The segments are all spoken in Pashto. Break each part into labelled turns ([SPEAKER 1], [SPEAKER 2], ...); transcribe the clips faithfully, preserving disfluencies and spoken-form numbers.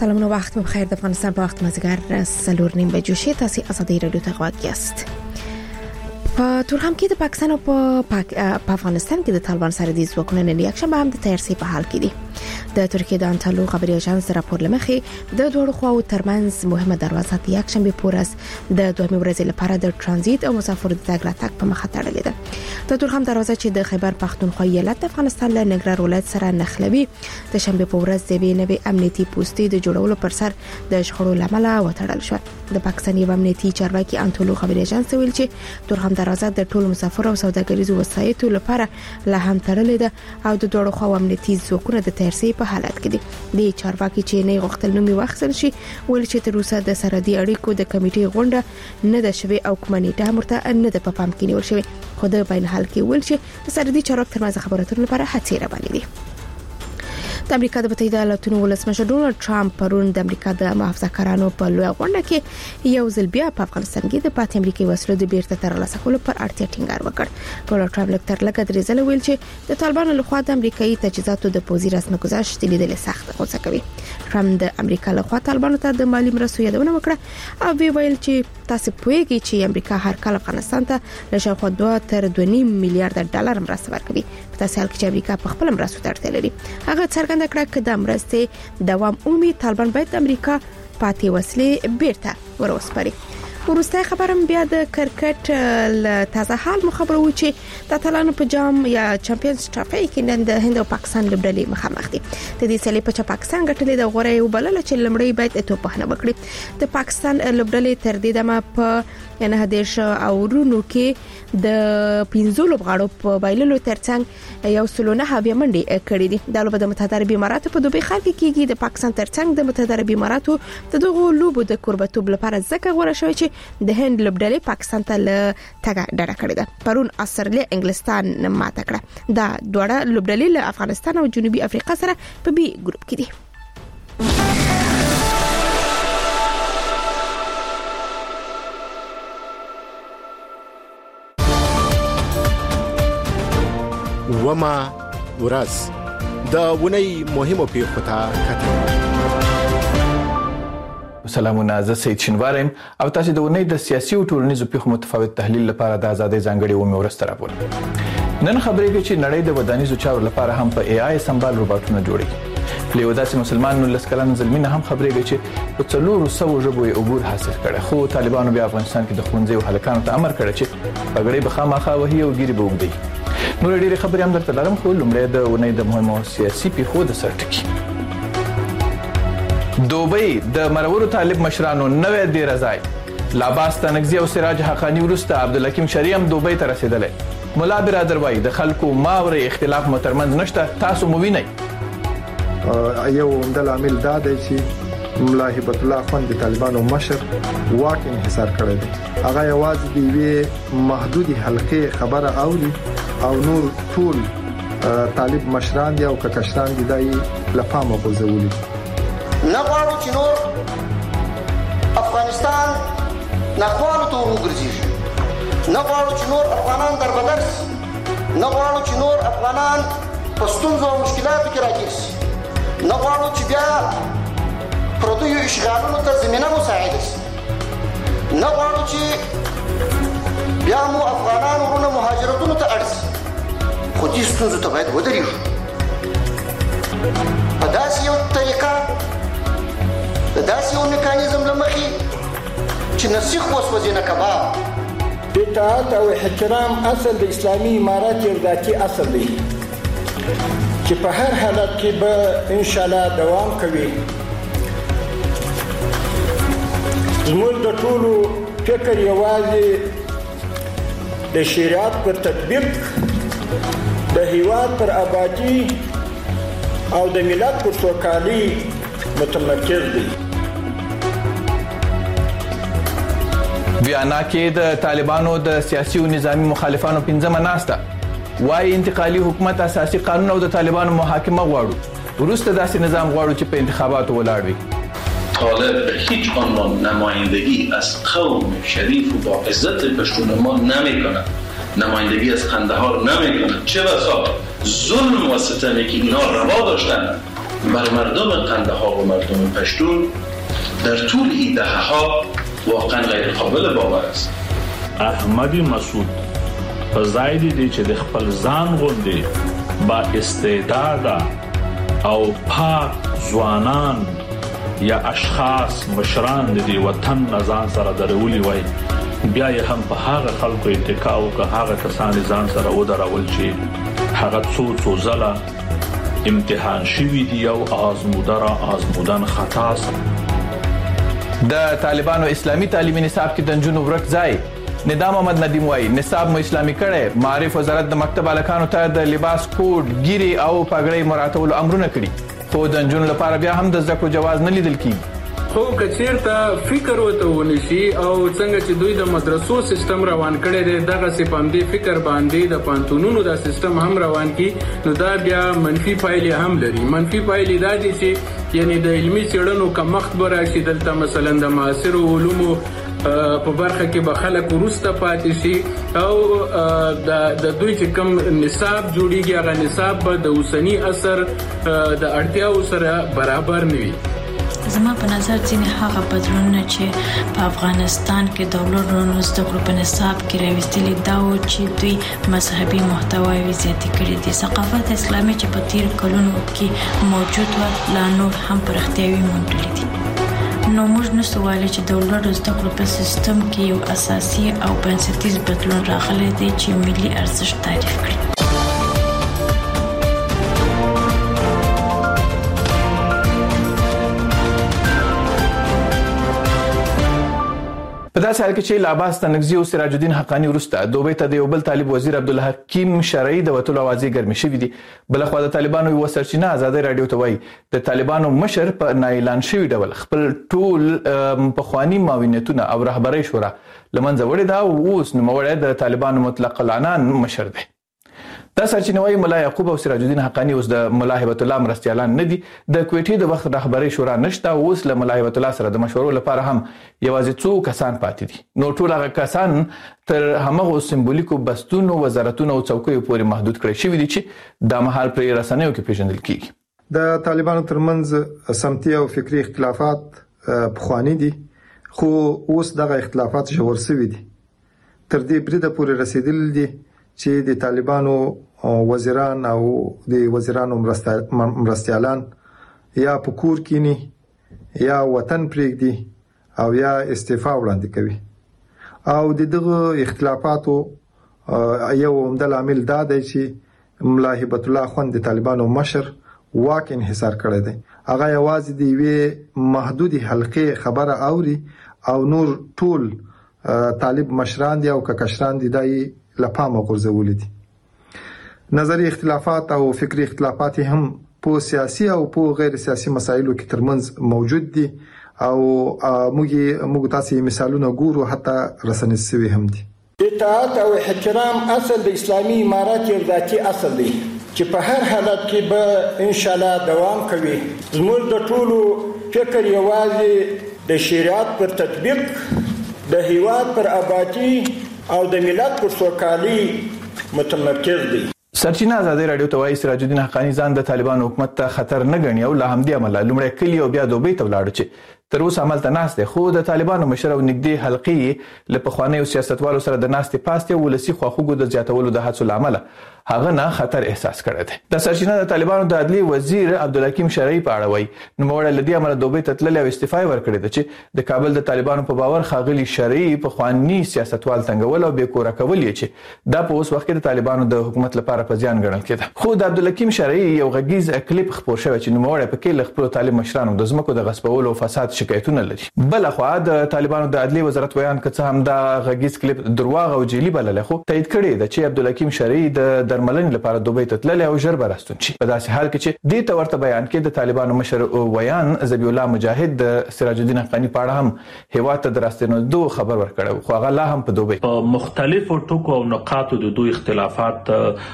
[SPEAKER 1] سلام و وخت بخیر. د افغانستان په وخت مازیګر سلور نیم بجو شي. تاسو ازادي رادیو ته غواړئ یاست. په تورخم کې د پاکستان او په پاک... افغانستان کې د طالبان سره د ځواکونو نه یک شنبه هم د تیارسي په حال کې دي. د ترکیه د انټالو خبري اژانس راپور لمخې د دوه خواو ترمنځ مهمه دروازه د یک شنبه پورس د دوه ورځې لپاره د ترانزیت او مسافر د تګ راتګ په مخه تړلې ده. د تورخم دروازه چې د خیبر پختونخوا ایالت افغانستان له نګران ولایت سره نښلوي د شنبه په ورځ د نوې امنیتي پوسټي د جوړولو پر سر د شخړو لامل وتړل شو. د پاکستاني امنیتي چارواکي انټالو خبري اژانس ویل چې تورخم دروازه د ټولو مسافر او سوداګریزو وسایطو لپاره لا هم تړلې ده او د دوه خواو امنیتي ځواکونه د تیارسي په حالت کې دي. د چارواکي چې نه غوښتل نومي واخیستل شي ویل چې تر اوسه د سرحدي اړیکو د کمیټې غونډه نه ده شوې او کومه نیټه مرته نه ده په پام کې نیول شوې. خو د بین حال کې ویل چې د سرحدي چارواکو ترمنځ خبرو لپاره هڅې روانې دي. د امریکا د متحده ایالاتونو ولسمشر ډونالد ټرمپ پرون د امریکا د محافظه‌کارانو په لوی غونډه کې یو ځل بیا په افغانستان کې د پاتې امریکایي وسلو د بیرته ترلاسه کولو پر اړتیا ټینګار وکړ. ډونالد ټرمپ لکه تر لږه درې ځله ویل چې د طالبانو لخوا د امریکایي تجهیزاتو د پوزي رسمي گذاشت لیدل سخت غوسه کوي. ټرمپ د امریکا لخوا طالبانو ته د مالی مرستو یادونه وکړه او وی ویل چې تاسو پوهیږئ چې امریکا هر کال افغانستان ته له شاوخوا دوه تر دوه نیم میلیارډ ډالر مرسته ورکوي. په تاسو حال کې چې امریکا په خپل مرستو ته اړتیا لري. هغه څرګنده کړه چې د مرستې دوام اومي طالبان باید د امریکا پاتې وسلې بیرته وروسپاري. ورسته خبرم بیا د کرکټ ل تازه حال مخبرو چې د اتلانو په جام یا چمپیونز ټرافي کې نن د هند او پاکستان لوبډلې مخامخ دي. د دې سلې په پاکستان غټلې د غوړې او بلل چې لمړی باید اتوپخنه وکړي. د پاکستان لوبډلې تر دې دمه په نه هدیش او رونو کې د پنځو لوبغاړو په بایللو ترڅنګ یو سلونه هاوی منډي کړې دي. د لوبډلې د متحده عربي اماراتو په دوبي ښار کې کېږي. د پاکستان ترڅنګ د متحده عربي اماراتو د دغه لوبو د قربتوب لپاره ځکه غوړه شوی چې د هند لوبډلې پاکستان ته له تګه ډډه کړې ده. پرون استرالیا انګلستان ماته کړه. دا دوړه لوبډلې له افغانستان او جنوبي افریقا سره په بي ګروپ کې دي.
[SPEAKER 2] وما ورځ د ونی مهمو پیښو ته کتل.
[SPEAKER 3] سلامونه، زه سید شینوارم او تاسو د ونی د سیاسي او ټولنیزو پیښو متفاوت تحلیل لپاره د آزادۍ ځانګړي و مې ورسته راپور. نن خبرې کوي چې نړۍ د ودانیزو چارو لپاره هم په ای آی سمبال روباټونه جوړي. له وداسي مسلمانانو لسکلان زلمینه هم خبرې کوي چې په څلورو سو ژبو یې عبور حاصل کړي. خو طالبانو بیا افغانستان کې د ښوونځي او هلکانو ته امر کړی چې پګړې به خامخا وهي او ګیري به وګدي. نور ډېرې خبرې هم درته لرم خو لومړی د ونی د مهمو سیاسي پیښو د سرټکی. دوبۍ د مرورو طالب مشرانو نوې دی رضای لاباس تنگزی او سراج حقانی ورسته عبدالحکیم شریم دوبۍ ته رسیدلی. مولا برادر وایي د خلکو ماورې اختلاف مترمنځ نشته، تاسو مو وینئ.
[SPEAKER 4] یو عمده لامل دا دی چې ملا هبت الله خان د طالبانو مشر واک انحصار کړی دی. هغه یوازې د یوې محدودي حلقې خبره اوري او نور ټول طالب مشران دي او ککشران دي دای لپاره غوځولي.
[SPEAKER 5] نه غواړو چې نور افغانستان ناخوالو ته وګرځي. نه غواړو چې نور افغانان دربدر شي. نه غواړو چې نور افغانان په ستونزو او مشکلاتو کې راګیر شي. نه غواړو چې بیا پردیو اشغالونو ته زمینه مساعده شي. نه غواړو چې بیا مو افغانان ورونه مهاجرتونو ته اړ شي. خو دې ستونزو ته باید ودرېږو په داسې یو طریقه، د داسې یو میکانیزم له مخې چې نسیخ وسوځي نه کباب.
[SPEAKER 6] اطاعت او احترام اصل د اسلامي امارت یو ذاتي اصل دی چې په هر حالت کې به ان شاء الله دوام کوي. زموږ د ټولو فکر یوازې د شریعت پر تطبیق، د هیواد پر آبادی او د ملت پر سوکالي متمرکز دی.
[SPEAKER 3] ویانا کې د طالبانو د سیاسي او نظامی مخالفانو پنځمه ناسته وايي انتقالي حکومت اساسي قانون او د طالبانو محاکمه غواړو. وروسته داسې نظام غواړو چې په انتخاباتو ولاړ وي.
[SPEAKER 7] طالب به هیچ عنوان نمایندگی از قوم شریف و با عزت پشتون ما نمیکنه، نمایندگی از قندهار نمیکنه. چه بسا ظلم و ستمی که اینا روا داشتن بر مردم قندهار و مردم پشتون در طول این دهه ها واقعا غیر قابل باور است.
[SPEAKER 8] احمد مسعود په ځای دی چې د خپل ځان غوندې با استعداد او پاک ځوانان یا اشخاص مشران د وطن نزان سره درولي وای، بیا یې هم په هغه خلکو اتکا وکړه، هغه کسان ځان سره ودرول چې هغه څو څو ځله امتحان شوي دي او آزموده را آزمودن خطا سره.
[SPEAKER 3] د طالبانو اسلامي تعلیمي نصاب کې د نجونو ورک ځای. ندام محمد ندیم وای نصاب مو اسلامي کړي. معرف وزارت د مکتب الکانو ته د لباس کوډ ګيري او پګړۍ مراتبولو امرونه کړي، خو د نجونو لپاره بیا هم د زده کړو جواز نه لیدل کیږي.
[SPEAKER 9] خو کچیرته فکر وته ونشي او څنګه چې دوی د مدرسو سیستم روان کړي دي دغه سپامدي فکر باندې د پانتونونو دا سیستم هم روان کی، نو دا بیا منفي پایلې هم لري. منفي پایلې دا دي چې یعنی د علمي څېړنو کمښت به راشي، دلته مثلا د معاصر علومو په برخه کې به خلک وروسته پاتې شي او د دوی چې کوم نصاب جوړیږي هغه نصاب به د اوسني عصر د اړتیاو سره برابر نه وي.
[SPEAKER 10] زما په نظر ځینې هغه بدلونونه چې په افغانستان کې د ولورونو زده کړو په نصاب کې راوستلي دا و چې دوی مذهبي محتواوې زیاتې کړي دي. ثقافت اسلامي چې په تیر کلونو کې موجود و لا نور هم پرختیاوي موندلي دي. نو موږ نشو ویلی چې د ولورو زده کړو په سیستم کې یو اساسي او بنسټیز بدلون راغلی دی چې ملي ارزښت تعریف کړي.
[SPEAKER 3] په داسې حال کې چې لاباس تنگزي او سراج الدین حقانی وروسته دوبۍ ته د یو بل طالب وزیر عبدالحکیم شرعي د وتلو اوازې ګرمې شوې دي. بلخوا د طالبانو یو سرچینه ازادي رادیو ته وایي د طالبانو مشر په نااعلان شوي ډول خپل ټول پخواني معاونیتونه او رهبري شورا لمنځه وړي دا او اوس نوموړی د طالبانو مطلق العنان مشر دی. دا سرچینه وایي ملا یعقوب او سراج الدین حقانی اوس د ملا هبت الله مرستیالان نه دي. د کوټې د وخت رهبري شورا نشته او اوس له ملا هبت الله سره د مشورو لپاره هم یوازې څو کسان پاتې دي. نو ټول هغه کسان تر همغه سمبولیکو بستونو وزارتونو او څوکیو پورې محدود کړي شوي دي چې د مهال پر رسنیو کې پیژندل کیږي.
[SPEAKER 4] د طالبانو ترمنځ سمتي او فکری اختلافات پخوانی دي، خو اوس دغه اختلافات ژور شوي دي. تر دې بریده پورې رسیدل دي چې د طالبانو وزیران او د وزیرانو مرستیالان یا پکور کینی یا وطن پرېږدي او یا استعفا وړاندې کوي. او د دغه اختلافاتو یو عمده عامل دا دی چې ملا هبت الله خوند د طالبانو مشر واک انحصار کړی دی. هغه یوازې د یوې محدودي حلقې خبره اوري او نور ټول طالب مشران دي او ککشران دي دای لپامه غورځولې دي. نظری اختلافات او فکری اختلافات هم په سیاسي او په غیر سیاسي مسایلو کې ترمنځ موجود دي او موږ موږ تاسو مثالونه ګورو حتی رسنۍ سوي هم دي.
[SPEAKER 6] اطاعت او احترام اصل د اسلامي امارت یو ذاتي اصل دی چې په هر حالت کې به ان شاء الله دوام کوي. زموږ د ټولو فکر یوازې د شریعت پر تطبیق، د هیواد پر آبادی او د ملت پر سوکالي متمرکز دي.
[SPEAKER 3] سرچینه ازادي رادیو ته وایي سراج الدین حقانی ځان د طالبانو حکومت ته خطر نه ګڼي او له همدې امله لومړی کلی او بیا دوبۍ ته ولاړ چې تر اوسه عمل ته ناست دی. خو د طالبانو مشر او نږدې حلقې له پخوانیو سیاستوالو سره د ناستې پاستې او ولسي خواخوږو د زیاتولو د هڅو له امله هغه نه خطر احساس کړی دی. د سرچینه د طالبانو د عدلي وزیر عبدالحکیم شرعي په اړه وایي نوموړی له دې امله دوبۍ ته تللی او استعفا یې ورکړې ده چې د کابل د طالبانو په باور ښاغلي شرعي پخواني سیاستوال تنګول او بې کوره کول یې چې دا په اوس وخت کې د طالبانو د حکومت لپاره په زیان ګڼل کېده. خو د عبدالحکیم شرعي یو غږیز کلیپ خپور شوی چې نوموړی پکې له خپلو طالب مشرانو د ځمکو د غصبولو او فساد شکایتونه لري. بلخوا د طالبانو د عدلي وزارت ویان که څه هم دا غږیز کلیپ درواغ او جعلي بللی خو تایید کړی ده چې عبدالحکیم شرعي د درملنې لپاره دوبۍ ته تللی او ژر به راستون شي. په داسې حال کې چې دې ته ورته بیان کې د طالبانو مشر ویان ذبیح الله مجاهد د سراج الدین حقانی په اړه هم هیواد ته د راستنېدو خبر ورکړی خو هغه لا هم په دوبۍ
[SPEAKER 8] په مختلفو ټکو او نقاطو د دوی اختلافات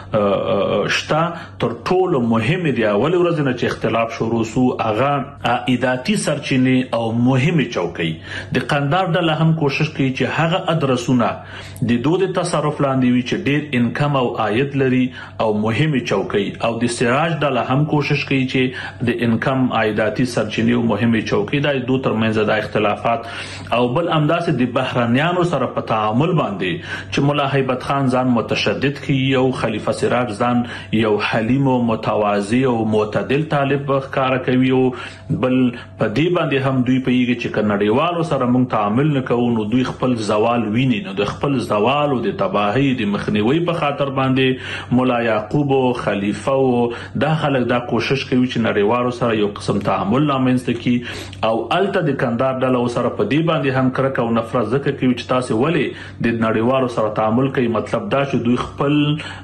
[SPEAKER 8] شته. تر ټولو مهم دی اول ورځ نه چې اختلاف شروع سو هغه عائداتي سرچینې او مهمه چوکۍ د قندهار ډله هم کوشش کوي چې هغه ادرسونه د دوی د تصرف لاندې وي چې ډیر انکم او عاید لري او مهمه چوکۍ او د سراج ډله هم کوشش کوي چې د انکم عایداتي سرچینې او مهمه چوکۍ د دوه ترمنځ د اختلافات او بل امداسه د بهرانيانو سره په تعامل باندې چې مولا هیبت خان ځان متشدد کی او خلیفہ سراج ځان یو حلیم او متواضع او معتدل طالب ښکار کوي او بل په دې باندې هم دوی په یوه چې کنړیوالو سره موږ تعامل نکوو نو دوی خپل زوال ویني نو د خپل زوال او د تباہی د مخنیوي په خاطر باندې مولا یعقوب او خلیفہ او دا خلک دا کوشش کوي چې نړیوالو سره یو قسم تعامل لامنځته کی او الته د کندهار ډله سره په دې باندې هم کرک او نفرت ذکر کوي چې تاسو ولې د نړیوالو سره تعامل کوي مطلب دا چې دوی خپل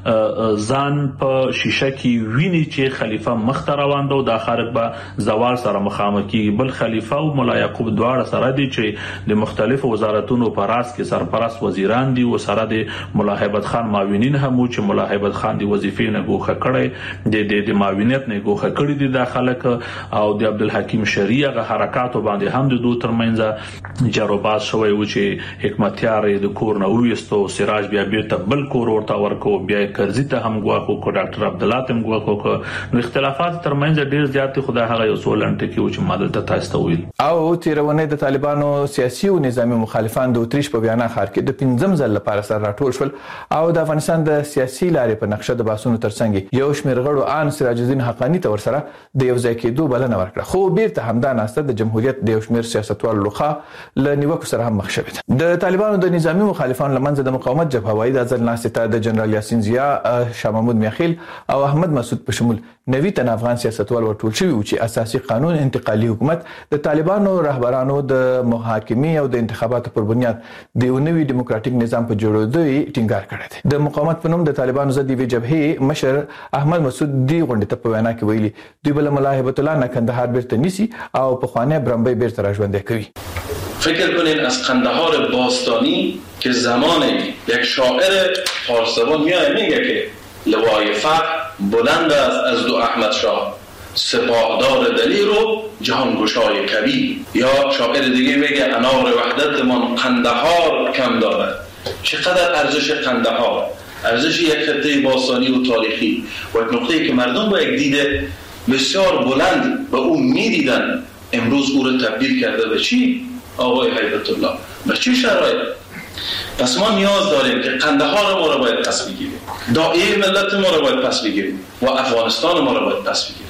[SPEAKER 8] ځان په شیشه کې ویني چې خلیفہ مخ ته روان دی د خارق به زوال سره مخامخ کیږي بل خلیفہ او مولا یعقوب دواړه سره دي چې د مختلفو وزارتونو په راس کې سرپرست وزیران دي او سره د مولا هیبت خان معاونین هم چې مولا هیبت خان دی وظیفې نه ګوښه کړي د د معاونیت نه ګوښه کړي دي د خلک او د عبدالحکیم شریعه غ حرکت باندې هم د دوه ترمنځ جروباز شوی و چې حکمتیار د کور نه وېستو سراج بیا بیرته بل کور ورته ورکو بیا کرزی ته هم غواکو کو ډاکټر عبد الله تم غواکو نو اختلافات ترمنځ ډیر زیات خدای هغه یو سولنټ کې و چې مادل ته تاسو ویل
[SPEAKER 3] او تیرونه د طالبانو سیاسي او نظامی مخالفان د اتریش په بیان خار کې د پنځم ځل لپاره سره راټول شول او د افغانستان د سیاسي لارې په نقشه د باسونو ترڅنګ یو شمېر غړو ان سراج الدین حقانی ته ورسره د یو ځای کېدو بلنه ورکړه خو بیرته همدا ناسته د جمهوریت د یو شمېر سیاستوالو لخوا ل نیوکو سره هم مخ شوه د طالبانو د نظامی مخالفانو لمنځه د مقاومت جبهه وای د ځل ناسته د جنرال یاسین ضیا شاه محمود میاخیل او احمد مسعود په شمول نوی تن افغان سیاستوال ورټول شوی و چې اساسي قانون انتقالي حکومت د طالبانو رهبرانو د محاکمې او د انتخاباتو پر بنیاد د یو نوي دیموکراتیک نظام په جوړېدو ټینګار کړی دی د مقاومت په نوم د طالبانو ضد وی جبهه مشر احمد مسعود دی غونډه ته په وینا کې ویلي دوی بل مولا هیبت الله نه کندهار بیرته نیسی او په خوانه برمبی بیرته راژوندې کوي
[SPEAKER 7] فکر کنین از قندهار باستانی که زمان یک شاعر فارسوان میاد میگه که لوای فقر بلند است از دو احمد شاه سپاهدار دلیر و جهانگشای کبیر یا شاعر دیگه میگه انار وحدت من قندهار کم دارد چقدر ارزش قندهار ارزش یک خطه باستانی و تاریخی و یک نقطه‌ای که مردم با یک دیده بسیار بلند به اون میدیدن امروز او رو تبدیل کرده به چی؟ آقای هیبت الله به چی شرایط؟ پس ما نیاز داریم که قندهار ما رو باید پس بگیریم داعیه ملت ما رو باید پس بگیریم و افغانستان ما رو باید پس بگیریم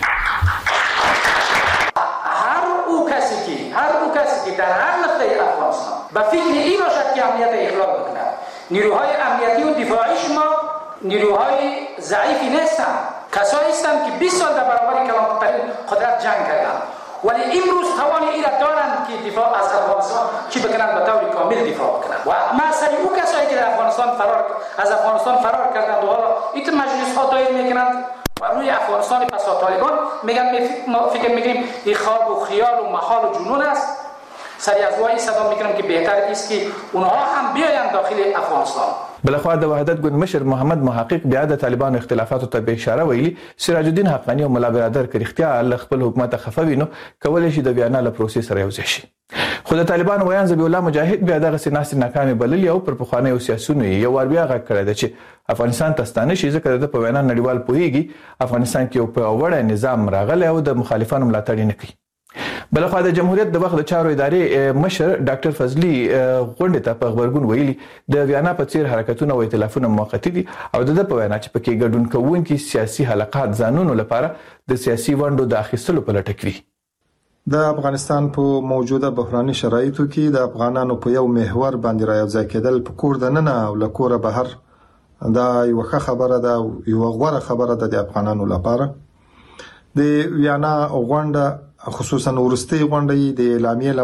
[SPEAKER 11] هر او کسی که هر او کسی که در هر نقطه افغانستان به فکر این باشد که امنیت اخلال بکند نیروهای امنیتی و دفاعی شما نیروهای ضعیفی نیستند کسایی هستند که بیست سال در برابر کلانترین قدرت جنگ کردند ولی امروز توان ایرا دارند که دفاع از افغانستان چی بکنند به طور کامل دفاع بکنند و مثلا او کسایی که در افغانستان فرار از افغانستان فرار کردند و حالا این مجلس ها دایر میکنند و روی افغانستان پس طالبان میگن ما فکر میکنیم این خواب و خیال و محال و جنون است سری از وای صدا میکنم که بهتر است که اونها هم بیاین داخل افغانستان
[SPEAKER 3] بلخوا د وحدت ګوند مشر محمد محقق بیا د طالبانو اختلافاتو ته به اشاره ویلي سراج الدین حقانی او مولا برادر کرختیا ل خپل حکومت خفوینو کولای شي د بیان له پروسې سره یوځای شي خو د طالبانو ویان ذبیح الله مجاهد بیا دغه سیناسي ناکامي بللی او پر پخوانی او سیاسيونو یو ور بیا غږ کړی دی چې افغانستان تستانه شي ځکه د په وینا نړیوال پوهیږي افغانستان کې یو په وړه نظام راغلی او د مخالفانو ملاتړ نه کوي بلخوا د جمهوریت د وخت د چارو ادارې مشر ډاکټر فضلی غونډه ته په خبرګون ویلي د ویانا په څیر حرکتونه او ائتلافونه موقتی دي او د په وینا چې پکې ګډون کوونکي سیاسي حلقات ځانونو لپاره د سیاسي ونډو د اخیستلو په لټه کې
[SPEAKER 4] د افغانستان په موجوده بحراني شرایطو کې د افغانانو په یو محور باندې راځي کېدل په کور د نن او له کوره بهر دا یو ښه خبره ده یو غوړه خبره ده د افغانانو لپاره د ویانا غونډه خصوصا ورستي غونډې د اعلامیې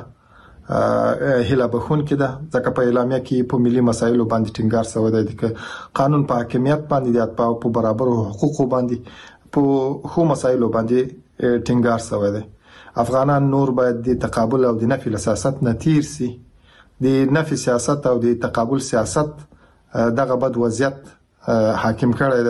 [SPEAKER 4] لمخه هله بخون کې ده ځکه په اعلامیه کې په ملي مسایلو باندې ټینګار شوی دی چې قانون په حاکمیت باندې د په برابر حقوقو باندې په خو مسایلو باندې ټینګار شوی دی افغانان نور باید د تقابل او د نفي سیاست نه تیر سي د نفي سیاست او د تقابل سیاست دغه بد وضعیت حاکم کړی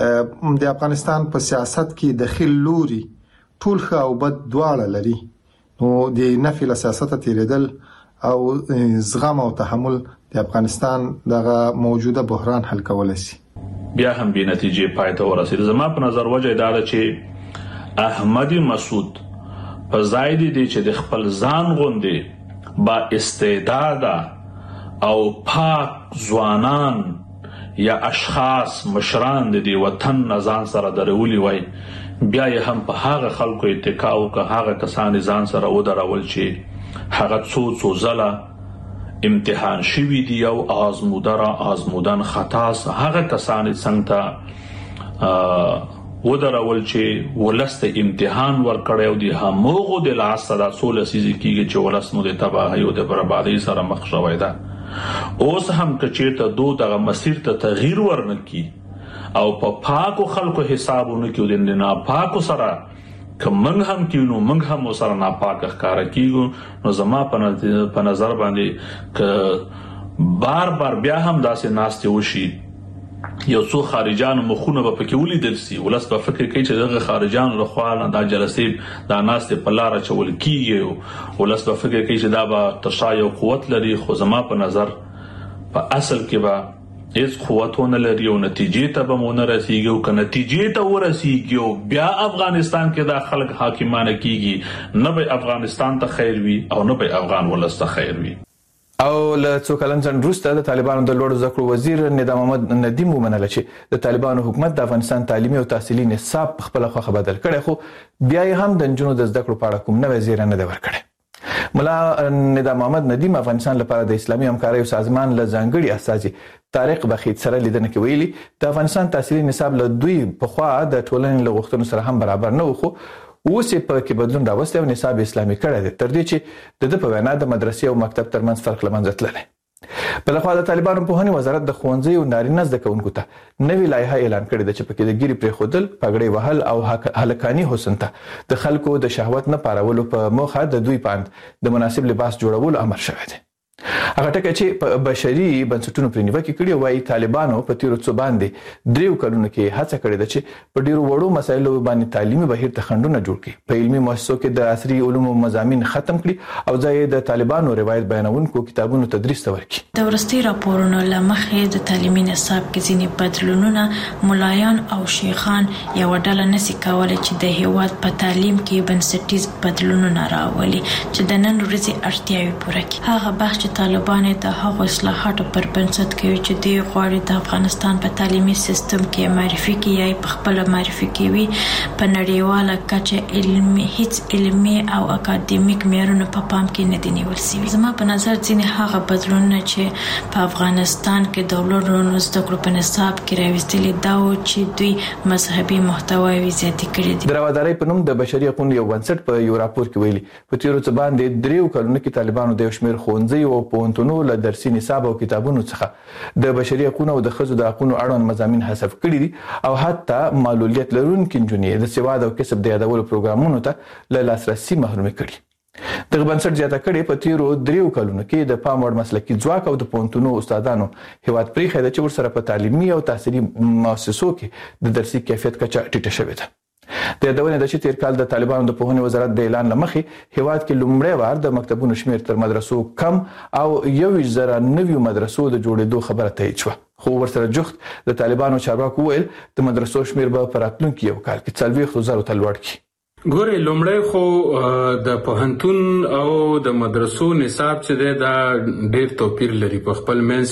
[SPEAKER 4] دی د افغانستان په سیاست کې دخیل لوري ټول ښه او بد دواړه لري نو د نفي له سیاست تیریدل او زغم او تحمل د افغانستان دغه موجوده بحران حل کولای شي.
[SPEAKER 8] بیا هم به نتیجې پای ته ورسېد. زما په نظر وجه دا ده چې احمدی مسعود په ځای دی چې د خپل ځان غوندې با استعداده او پاک ځوانان یا اشخاص مشران د دې وطن نزان سره درولي وای، بیا یې هم په هغه خلکو اتکا وکړه، هغه کسان ځان سره ودرول چې هغه څو څو ځله امتحان شوي دي او آزموده را آزمودن خطاس، هغه کسان څنګه ته ودرول چې ولست امتحان ورکړی او د همغو د لاس سره څو لسیزې کېږي چې ولس مو د تباهۍ او د بربادۍ سره مخ شوی ده. اوس هم که چیرته دو دغه مسیر ته تغییر ورنکي او په پا پاکو خلکو حسابونه کې د ناپاکو سره که موږ هم کیو نو موږ هم سره ناپاک ښکاره کیږو، نو زما په نظر باندې که بار بار بیا هم داسې ناستې وشي، یو څو خارجانو مخونه به پکې ولیدل سي، ولس به فکر کوي چې دغه خارجانو له خوا دا جلسې دا ناستې په لاره چول کیږي، ولس به فکر کوي چې دا به تشا یو قوت لري، خو زما په نظر په اصل کې به هیڅ قوتونه لري او نتیجې ته به مو نه رسیږي، او که نتیجې ته ورسیږي او بیا افغانستان کې دا خلک حاکمانه کیږي، نه به افغانستان ته خیر وي او نه به افغان ولس ته خیر وي.
[SPEAKER 3] او له څو کلن ځنډ وروسته د طالبانو د لوړو زده کړو وزیر ندا محمد ندیم ومنله چې د طالبانو حکومت د افغانستان تعلیمي او تحصیلي نصاب په خپله خوښه بدل کړی، خو بیا یې هم د نجونو د زده کړو په اړه کوم نوی زیری نه دی ورکړی. ملا ندا محمد ندیم افغانستان لپاره د اسلامي همکاریو سازمان له ځانګړي استازي طارق بخیت سره لیدنه کې ویلي د افغانستان تحصیلي نصاب له دوی پخوا د ټولنې له غوښتنو سره هم برابر نه و، خو اوس یې په کې بدلون راوستی او نصاب اسلامي کړی دی، تر دې چې د ده په وینا د مدرسې او مکتب ترمنځ فرق له منځه تللی. بلخوا د طالبانو پوهنې وزارت د ښوونځیو نارینه زده کوونکو ته نوې لایحه اعلان کړې ده چې پکې د ګیرې پرېښودل، پګړۍ وهل او هلکاني حسن ته د خلکو د شهوت نه پارولو په موخه د دوی په اند د مناسب لباس جوړولو امر شوی دی. هغه ټکي چې په بشري بنسټونو پرې نیوکې کړي، وایي طالبانو په تیرو څو باندې دریو کلونو کې هڅه کړې ده چې په ډیرو وړو مسایلو باندې تعلیمي بهیر ته خنډونه جوړ کړي، په علمي مؤسسو کې د عصري علومو مضامین ختم کړي او ځای د طالبانو روایت بیانونکو کتابونو تدریس ته ورکړي.
[SPEAKER 10] د ورستي راپورونو له مخې د تعلیمي نصاب کې ځینې بدلونونه ملایان او شیخان یو ډله نشي کولای چې د هیواد په تعلیم کې بنسټیز بدلونونه راولي چې د نن ورځې اړتیاوې پوره کړي. هغه بحث طالبان د هغو اصلاحاتو پر بنسټ کوي چې دوی غواړي د افغانستان په تعلیمي سیستم کې معرفي کړي یا په خپل معرفي کوي په نړیواله کچه علمي هیڅ علمي او اکاډمیک معیارونه په پام کې نه دي نیول شوي. زما په نظر ځینې هغه بدلونونه چې په افغانستان کې د لوړو زده کړو په نصاب کې راوستلي دا و چې دوی مذهبي محتواوې زیاتې کړي دي.
[SPEAKER 3] د روادارۍ په نوم د بشري حقوقو یو بنسټ په یو راپور کې ویلي په تیرو څه باندې دریو کلونو کې طالبانو د یو شمېر ښوونځیو او پوهنتونونو له درسي نصاب او کتابونو څخه د بشري حقوقو او د ښځو د حقوقو اړوند مضامین حذف کړي دي او حتی معلولیت لرونکي نجونې د سواد او کسب د یادولو پروګرامونو ته له لاسرسي محروم کړي. دغه بنسټ زیاته کړي په تیرو دریو کلونو کې د پام وړ مسلکي ځواک او د پوهنتونونو استادانو هیواد پرېښی ده چې ورسره په تعلیمي او تحصیلي مؤسسو کې د درسي کیفیت کچه ټیټه شوې ده. د یادونې ده چې تیر کال د طالبانو د پوهنې وزارت د اعلان له مخې هیواد کې لومړی وار د مکتبونو شمېر تر مدرسو کم او یو ویشت زره نویو مدرسو د جوړېدو خبره تایید شوه، خو ورسره جفت د طالبانو چارواکو وویل د مدرسو شمېر به په راتلونکي یو کال کې څلوېښتو زرو ته لوړ کړي.
[SPEAKER 9] ګورې لومړی خو د پوهنتون او د مدرسو نصاب چې دی دا ډېر توپیر لري په خپل منځ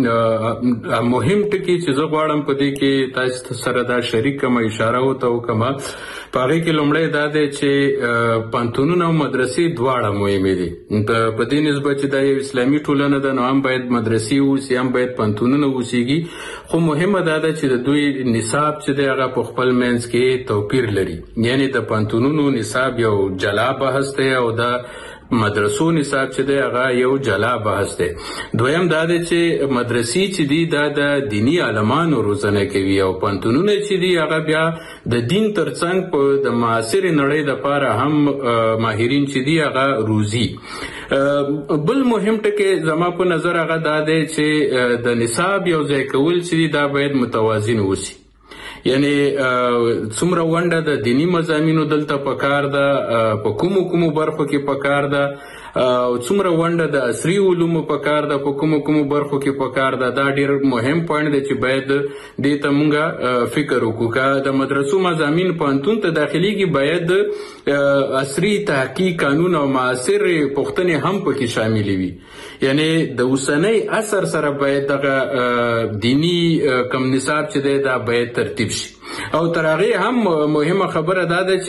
[SPEAKER 9] کې. مهم ټکي چې زه غواړم په دې کې تاسو سره دا شریک کړم، اشاره ورته وکړم، په هغې کې لومړی دا دی چې پوهنتونونه او مدرسې دواړه مهمې دي. په دې نسبت چې دا یو اسلامي ټولنه ده نو هم باید مدرسې اوسي هم باید پوهنتونونه اوسیږي، خو مهمه دا ده چې د دوی نصاب چې دی هغه په خپل منځ کې توپیر لري. یعنې د پوهنتون نونو نصاب یو جلا بحث دی او د مدرسو نصاب چې دی هغه یو جلا بحث دی. دویم دا دی چې مدرسې چې دی دا د دینی عالمانو روزنه کوي او پوهنتونونه چې دی هغه بیا د دین ترڅنګ په د معاصرې نړۍ دپاره هم ماهرین چې دی هغه روزي. بل مهم ټکی زما په نظر هغه دا دی چې د نصاب یو ځای کول چې دی دا باید متوازن وسی. یعنی څومره ونډه د دینی مضامینو دلته پکار ده، په کومو کومو برخو کې پکار ده، او څومره ونډه د عصري علومو پکار ده، په کومو کومو برخو کې پکار ده. دا ډیر مهم پوینټ دی چې باید دې ته مونږ فکر وکړو. که د مدرسو مضامین پوهنتون ته داخليږي باید عصري تحقیق، قانون او معاصر پوښتنې هم پکې شاملې وي. یعنی د اوسنۍ عصر سره باید دغه دینی کم نصاب چې دی دا باید ترتیب شي. او تر هغې هم مهمه خبره دا ده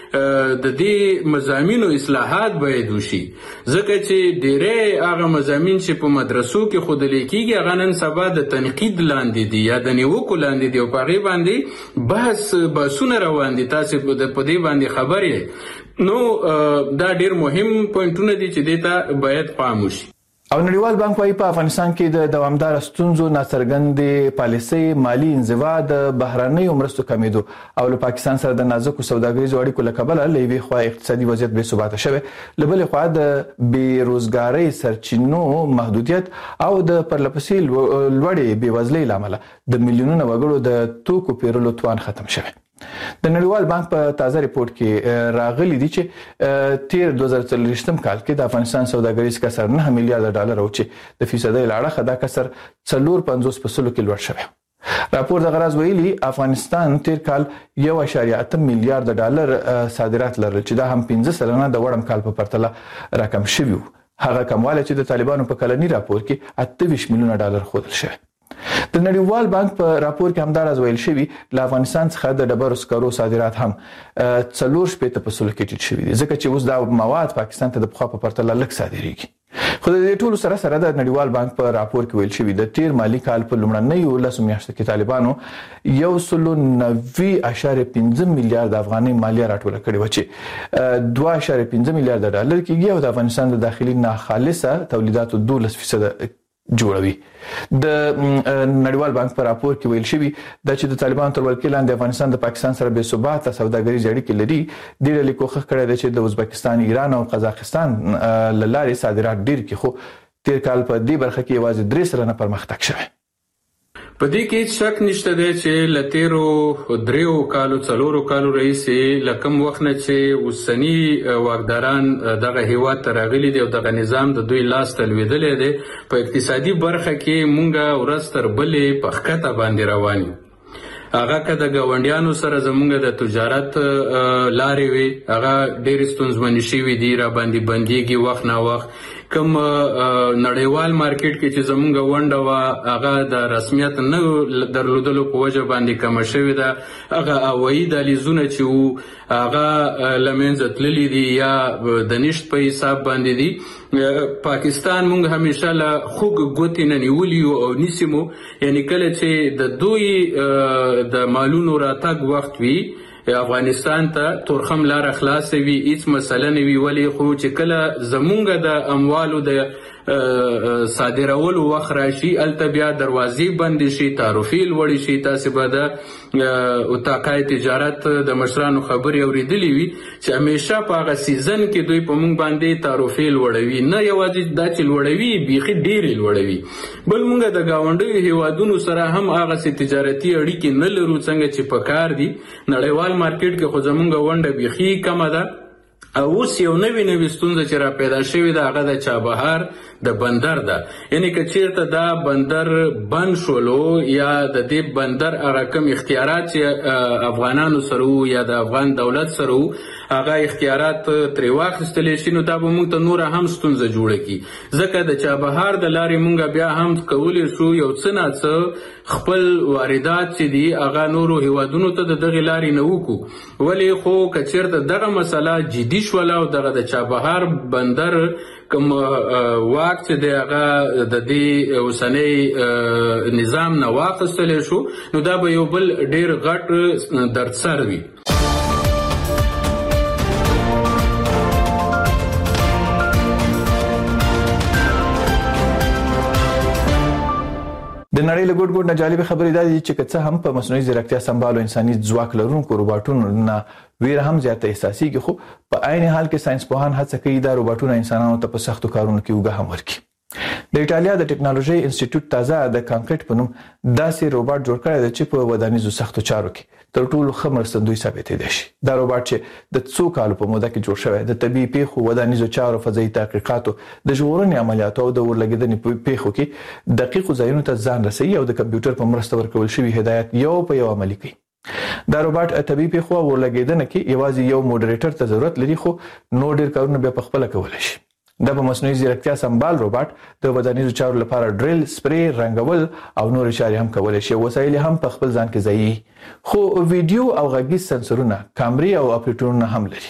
[SPEAKER 9] چې د دې مضامینو اصلاحات باید وشي، ځکه چې ډېری هغه مضامین چې په مدرسو کې ښودلی کېږي هغه نن سبا د تنقید لاندې دي یا د نیوکو لاندې دي او په هغې باندې بحث بحثونه روان دي. تاسې په دې باندې خبر یې. نو دا ډېر مهم پوینټونه دي چې دې ته باید پام وشي.
[SPEAKER 3] او نړیوال بانک وايي په افغانستان کې د دوامدار ستونزو ناڅرګندې پالیسۍ، مالی انزوا، د بهرنیو مرستو کمیدو او له پاکستان سره د نازکو سوداګریزو اړیکو له کبله له یوې خوا اقتصادي وضعیت بې ثباته شوی، له بلې خوا د بېروزګارۍ سرچینو محدودیت او د پرلپسې لوړې بېوزلۍ له امله د میلیونونو وګړو د توکو پیرلو توان ختم شوی. د نړیوال بانک په تازه ریپورت کې راغلي دي چې تیر دوه زره څلوېښتم کال کې د افغانستان سوداګریز کسر نه میلیارډ ډالر او چې د فیصدۍ له اړخه دا کسر څلور پنځوس په سلو کې لوړ شوی. راپور د غراز ویلي افغانستان تیر کال یو اشاریه اته میلیارډ ډالر صادرات لرل چې دا هم پنځه سلنه د وړم کال په پرتله راکم شوی. هغه کموالی چې د طالبانو په کلني راپور کې اته ویشت میلیونه ډالر ښودل شوی. د نړیوال بانک په راپور کې همداراز ویل شوی له افغانستان څخه د ډبرو سکرو صادرات هم څلور شپېته په سلو کې ټیټ شوي دي، ځکه چې اوس دا مواد پاکستان ته د پخوا په پرتله لږ صادریږي. خو د دې ټولو سره سره د نړیوال بانک په راپور کې ویل شوی د تیر مالی کال په لومړنیو لسو میاشتو کې طالبانو یو سلو نوي اشاریه پنځه میلیارډ افغانۍ مالیه راټوله کړې وه چې دوه اشاریه پنځه میلیارډ ډالر کېږي او د افغانستان د داخلي ناخالصه تولیداتو دولس فیصده جوړوي. د نړیوال بانک په راپور کې ویل شوی دا چې د طالبانو تر ولکې لاندې افغانستان د پاکستان سره بې ثباته سوداګریزې اړیکې لري. دې ډلې کوښښ کړی دی چې د ازبکستان، ایران او قزاقستان له لارې صادرات ډېر کړي، خو تیر کال په دې برخه کې یوازې درې سلنه پرمختګ شوی.
[SPEAKER 9] په دې کې هیڅ شک نشته دی چې له تیرو دریو کالو څلورو کالو راهیسې له کوم وخت نه چې اوسني واکداران دغه هیواد ته راغلي دي او دغه نظام د دوی لاس ته لوېدلی دی، په اقتصادي برخه کې مونږ ورځ تر بلې په ښکته باندې روان یو. هغه که د ګاونډیانو سره زمونږ د تجارت لارې وي هغه ډېرې ستونزمنې شوي دي، را باندې بندېږي وخت نا وخت. کوم نړیوال مارکیټ کې چې زمونږ ونډه وه هغه د رسمیت نه درلودلو په وجه باندې کمه شوې ده. هغه هوایي دهلیزونه چې وو هغه له منځه تللي دي یا د نشت په حساب باندې دي. پاکستان مونږ همیشه له خوږ ګوتې نه نیولي یو او نیسي مو، یعنی کله چې د دوی د مالونو راتګ وخت وي افغانستان ته تورخم لاره خلاصه وي، هیڅ مسله نه وي. ولې خو چې کله زمونږ د اموالو د صادرولو وخت راشي هلته بیا دروازې بندې شي، تعرفې لوړې شي. تاسې به د اتاقای تجارت د مشرانو خبرې اورېدلې وي چې همیشه په هغه سیزن کې دوی په مونږ باندې تعرفې لوړوي، نه یوازې دا چې لوړوي بیخي ډېرې لوړوي. بل مونږ د ګاونډیو هیوادونو سره هم هغسې تجارتي اړیکې نه لرو څنګه چې پکار دي. نړیوال مارکیټ کې خو زمونږ ونډه بیخي کمه ده. او اوس یو نوې نوې ستونزه چې را پیدا شوې ده هغه د چابهار د بندر ده. یعنی که چیرته دا بندر بند شولو یا د دې بندر هغه کوم اختیارات چې افغانانو سره وو یا د افغان دولت سره وو هغه اختیارات ترې واخیستلی شي نو دا به موږ ته نوره هم ستونزه جوړه کړي، ځکه د چابهار د لارې موږ بیا هم کولی شو یو څه ناڅه خپل واردات چې دي هغه نورو هیوادونو ته د دغې لارې نه وکړو. ولې خو که چیرته دغه مسله جدي شوله او دغه د چابهار بندر کوم واک چې دی هغه د دې اوسنی نظام نه واخیستلی شو نو دا به یو بل ډېر غټ دردسر وي.
[SPEAKER 3] د نړۍ له ګوټ ګوټ نه جالبې خبرې دا دي چې که څه هم په مصنوعي ځیرکتیا سمبالو انساني ځواک لرونکو روباټونو نه ویره هم زیاته احساسېږي، خو په عین حال کې ساینس پوهان هڅه کوي دا روباټونه انسانانو ته په سختو کارونو کې اوږه هم ورکړي. د ایټالیا د ټکنالوژي انسټیټیوټ تازه د کانکریټ په نوم داسې روباټ جوړ کړی دی چې په ودانیزو سختو چارو کې تر ټولو ښه مرستندوی ثابتېدای شي. دا روباټ چې د څو کالو په موده کې جوړ شوی د طبي پیښو، ودانیزو چارو، فضایي تحقیقاتو، د ژغورنې عملیاتو او د اورلګیدنې پیښو کې دقیقو ځایونو ته ځان رسوي او د کمپیوټر په مرسته ورکول شوي هدایت یو په یو عملي کوي. دا روباټ طبي پیښو او اورلګیدنه کې یوازې یو موډریټر ته ضرورت لري، خو نو ډیر کارونه بیا په خپل کولای شي. دا په مصنوعي ځیرکتیا سمبال روباټ د ودانیزو چارو لپاره ډریل، سپری، رنګول او نور چارې هم کولای شي. وسایل هم په خپل ځان کې ځایي، خو ویډیو او غږیز سنسورونه، کامرې او اپریټورونه هم لري.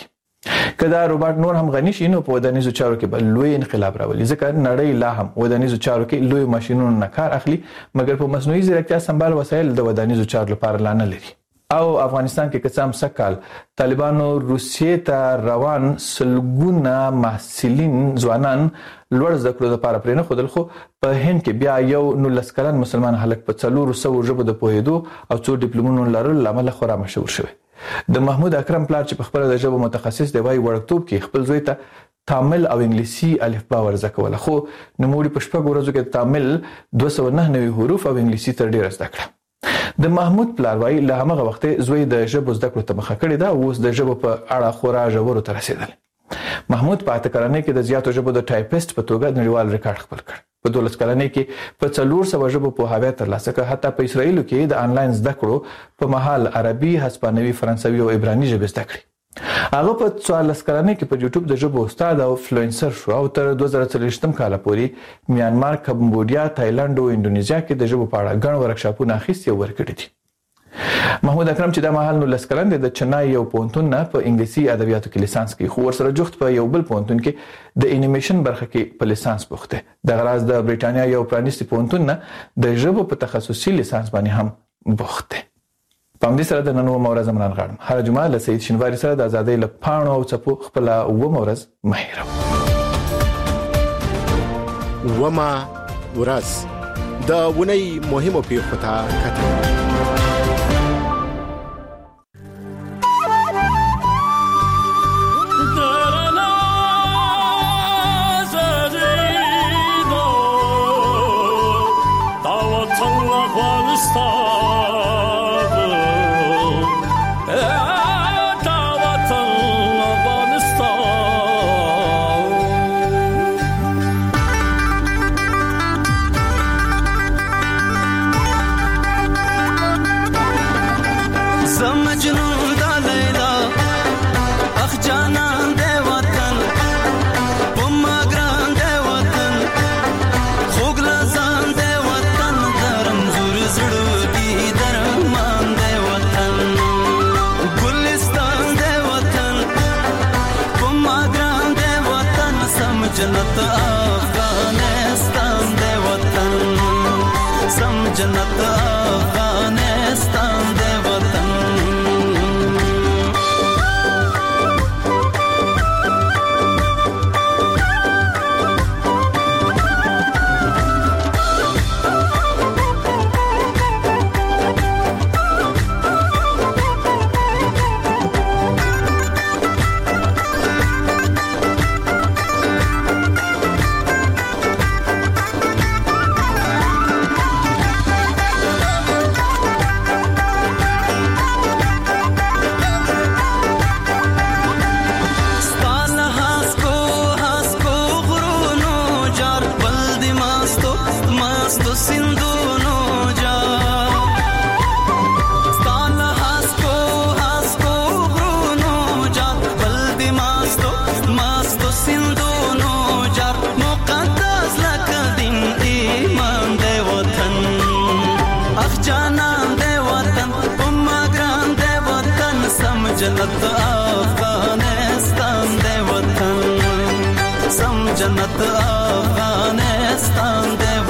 [SPEAKER 3] کله روباټ نور هم غني شي نو په ودانیزو چارو کې بل لوی انقلاب راولي، ځکه نړۍ لا هم ودانیزو چارو کې لوی ماشينونو نه کار اخلي، مګر په مصنوعي ځیرکتیا سمبال وسایل د ودانیزو چارو لپاره لا نه لري. او افغانستان کې قسم سکال طالبانو روسیې ته روان سلګونه محصلین ځوانان لوړ زده کړو لپاره پرې نه خودل، خو په هند کې بیا یو نولس کلن مسلمان هلک په څلورو سوو ژبو د پوهېدو او څو ډیپلومونو لرلو له امله خورا مشهور شوی. د محمود اکرم پلار چې په خپله د ژبو متخصص دی، وایي وړکتوب کې خپل زوی ته تامل او انګلیسي الفبا ورزده کوله، خو نوموړي په شپږو ورځو کې تامل دوه سوه نهه نوي حروف او انګلیسي تر ډېره زده کړه. د محمود پلار وایي له همغه وخته زوی د ژبو زده کړو ته مخه کړې ده او اوس د ژبو په اړه خورا ژورو ته رسېدلی. محمود په اته کلنۍ کې د زیاتو ژبو د ټایپسټ په توګه نړیوال ریکارډ خپل کړ. په دولس کلنۍ کې په څلور سوه ژبو پوهاوی ترلاسه کړ. حتی په اسرائیلو کې د انلاین زده کړو په مهال عربي، هسپانوي، فرانسوي او عبراني ژبې زده کړې. هغه په څوارلس کلنۍ کې په یوټیوب د ژبو استاد او فلوئنسر شو او تر دوه زره څلوېښتم کال پورې میانمار، کمبودیا، تایلند او انډونیزیا کې د ژبو په اړه ګڼ ورکشاپونه اخیستي او ورکړي دي. محمود اکرم چې د مهال نولس کلن دی، د چنای یو پوهنتون نه په انګلیسي ادبیاتو کې لیسانس کوي، خو ورسره جفت په یو بل پوهنتون کې د انیمیشن برخه کې په لیسانس بوخت دی. دغه راز د بریټانیا یو پرانیستي پوهنتون نه د ژبو په تخصصي لیسانس باندې هم بوخت دی. په همدې سره د نن اوومه ورځ مننه غواړم. هره جمعه له سید شینواري سره د ازادۍ له پاڼو او څپو خپله اوومه ورځ مه هېروه.
[SPEAKER 2] اوومه ورځ د اونۍ مهمو پیښو ته کتل.
[SPEAKER 12] जन्नत अफगानिस्तान दे वतन, सम जन्नत अफगानिस्तान दे वतन। जन्नत अफगानिस्तान दे वतन, सम जन्नत अफगानिस्तान दे